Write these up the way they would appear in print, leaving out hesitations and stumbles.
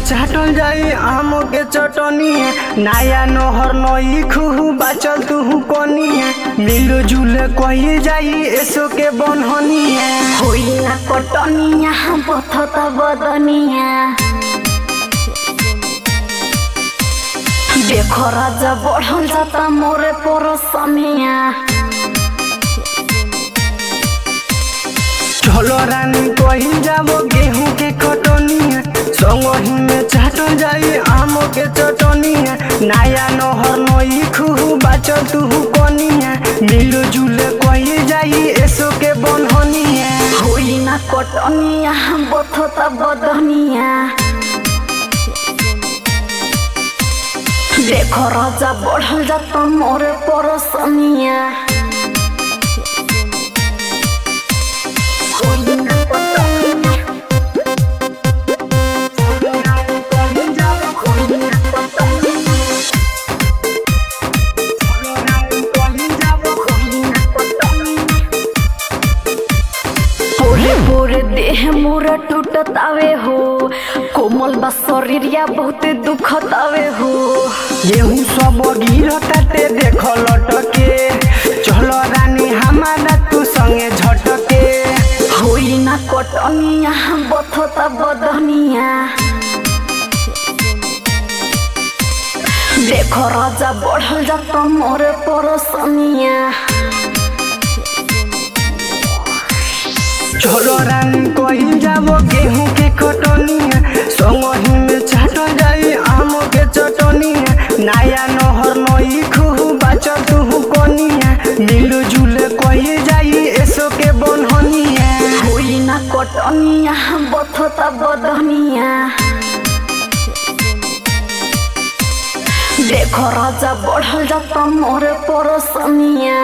चाटल जाई आम के चटनी नया नहर नई खूह बाचल तुहू कोनी मिलो जुले कही जाई एसो के बनहनी होइला कटनिया बथत बदनिया देखो राजा बढ़ल जाता मोरे परसनिया चलो रानी कही जाबो गेहूं के कटनी संगही में चाटल जाई आम के चटनी नया नहर नई खूह बाचल तुहू कोनी मिलो जुले कही जाई एसो के बनहनी होइला कटनिया बथत बदनिया देखो राजा बढ़ल जाता मोरे परसनिया पूरे देह मोरा टूटतावे हो कोमल बा शरीरिया बहुत दुखतावे हो गेहूं सब गिरताते देख लटके चलो रानी हमारा तू संगे झटके होई ना कटनिया बथता बदनिया देखो राजा बढ़ल जाता मोरे परसनिया चलो रानी कही जाबो गेहूं के कटनी संगही में चाटल जाई आम के चटनी नया नहर नई खूह बाचल तुहू कोनी मिलो जुले कही जाई एसो के बनहनी होई ना कटनिया बथता बदनिया देखो राजा बढ़ल जाता मोरे परसनिया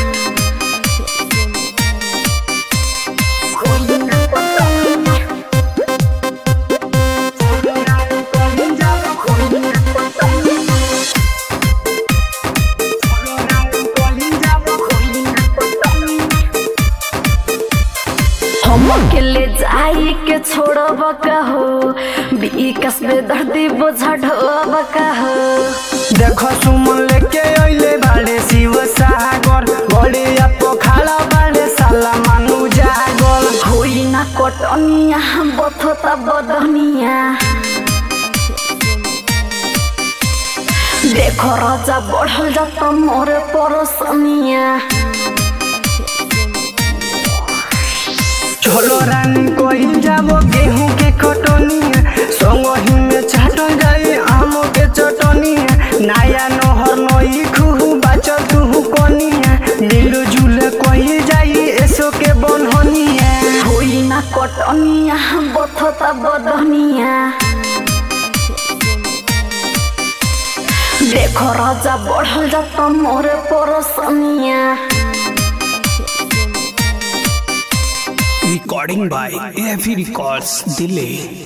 के ले जाई के छोड़ब कहो विकास में दर्दी बोझा ढोब कहो देखो सुमन लेके अइले बाड़े शिव सागर गड़िया पोखाला बाड़े साला मानु जागल होई ना कटनिया बथता बदनिया देखो राजा बढ़ल जाता मोरे परसनिया चलो रानी कही जाबो गेहूं के कटनी संगही में चाटल जाई आम के चटनी नया नहर नई खूह बाचल तुहू कोनी मिलो जुले कही जाई एसो के बनहनी होई ना कटनिया बथता बदनिया देखो राजा बढ़ल जाता मोरे परसनिया Recording by AFE Records, Delhi.